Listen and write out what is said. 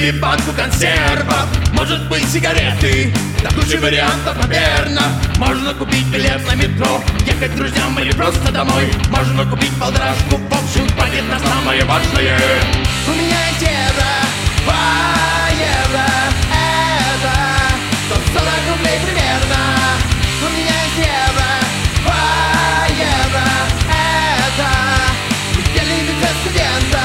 или банку консервов. Может быть, сигареты, да куча вариантов, наверно. Можно купить билет на метро, ехать к друзьям или просто домой. Можно купить полторашку, в общем, хватит на самое важное. У меня есть евро, 2 евро, это 140 рублей примерно. У меня есть евро, 2 евро, это недельный бюджет студента.